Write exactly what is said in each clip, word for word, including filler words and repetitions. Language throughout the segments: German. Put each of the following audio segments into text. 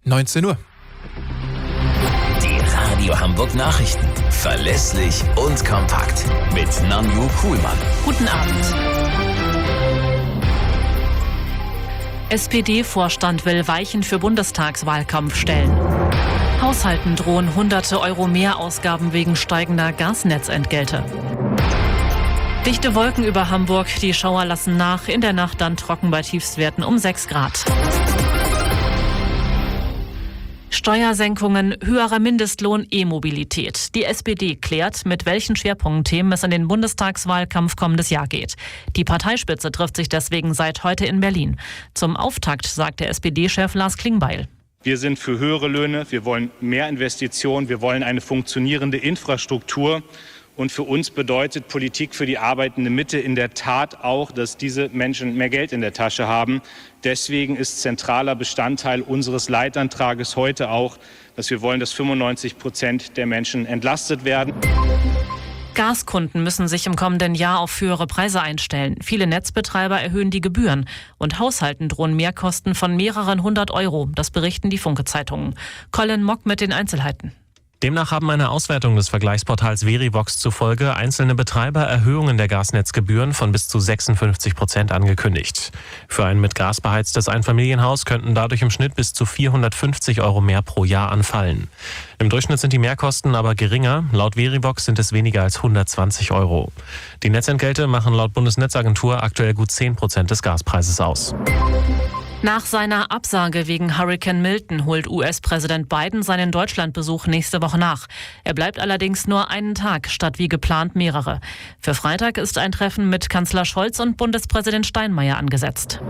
neunzehn Uhr. Die Radio Hamburg Nachrichten. Verlässlich und kompakt. Mit Nanju Kuhlmann. Guten Abend. S P D-Vorstand will Weichen für Bundestagswahlkampf stellen. Haushalten drohen hunderte Euro Mehrausgaben wegen steigender Gasnetzentgelte. Dichte Wolken über Hamburg, die Schauer lassen nach, in der Nacht dann trocken bei Tiefstwerten um sechs Grad. Steuersenkungen, höherer Mindestlohn, E-Mobilität. Die S P D klärt, mit welchen Schwerpunktthemen es in den Bundestagswahlkampf kommendes Jahr geht. Die Parteispitze trifft sich deswegen seit heute in Berlin. Zum Auftakt sagt der S P D-Chef Lars Klingbeil. Wir sind für höhere Löhne, wir wollen mehr Investitionen, wir wollen eine funktionierende Infrastruktur. Und für uns bedeutet Politik für die arbeitende Mitte in der Tat auch, dass diese Menschen mehr Geld in der Tasche haben. Deswegen ist zentraler Bestandteil unseres Leitantrages heute auch, dass wir wollen, dass fünfundneunzig Prozent der Menschen entlastet werden. Gaskunden müssen sich im kommenden Jahr auf höhere Preise einstellen. Viele Netzbetreiber erhöhen die Gebühren. Und Haushalten drohen Mehrkosten von mehreren hundert Euro. Das berichten die Funke-Zeitungen. Colin Mock mit den Einzelheiten. Demnach haben eine Auswertung des Vergleichsportals Verivox zufolge einzelne Betreiber Erhöhungen der Gasnetzgebühren von bis zu sechsundfünfzig Prozent angekündigt. Für ein mit Gas beheiztes Einfamilienhaus könnten dadurch im Schnitt bis zu vierhundertfünfzig Euro mehr pro Jahr anfallen. Im Durchschnitt sind die Mehrkosten aber geringer. Laut Verivox sind es weniger als hundertzwanzig Euro. Die Netzentgelte machen laut Bundesnetzagentur aktuell gut zehn Prozent des Gaspreises aus. Nach seiner Absage wegen Hurrikan Milton holt U S-Präsident Biden seinen Deutschlandbesuch nächste Woche nach. Er bleibt allerdings nur einen Tag, statt wie geplant mehrere. Für Freitag ist ein Treffen mit Kanzler Scholz und Bundespräsident Steinmeier angesetzt.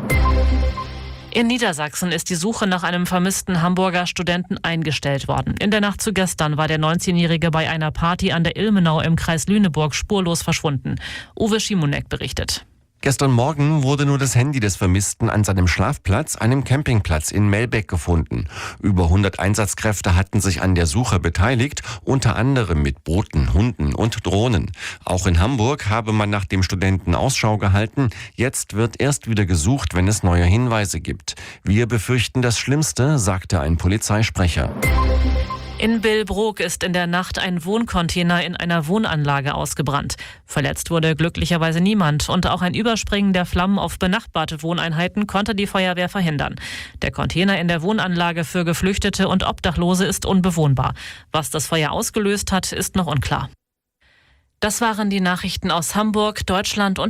In Niedersachsen ist die Suche nach einem vermissten Hamburger Studenten eingestellt worden. In der Nacht zu gestern war der neunzehnjährige bei einer Party an der Ilmenau im Kreis Lüneburg spurlos verschwunden. Uwe Schimonek berichtet. Gestern Morgen wurde nur das Handy des Vermissten an seinem Schlafplatz, einem Campingplatz in Melbeck, gefunden. Über hundert Einsatzkräfte hatten sich an der Suche beteiligt, unter anderem mit Booten, Hunden und Drohnen. Auch in Hamburg habe man nach dem Studenten Ausschau gehalten. Jetzt wird erst wieder gesucht, wenn es neue Hinweise gibt. Wir befürchten das Schlimmste, sagte ein Polizeisprecher. In Billbrook ist in der Nacht ein Wohncontainer in einer Wohnanlage ausgebrannt. Verletzt wurde glücklicherweise niemand und auch ein Überspringen der Flammen auf benachbarte Wohneinheiten konnte die Feuerwehr verhindern. Der Container in der Wohnanlage für Geflüchtete und Obdachlose ist unbewohnbar. Was das Feuer ausgelöst hat, ist noch unklar. Das waren die Nachrichten aus Hamburg, Deutschland und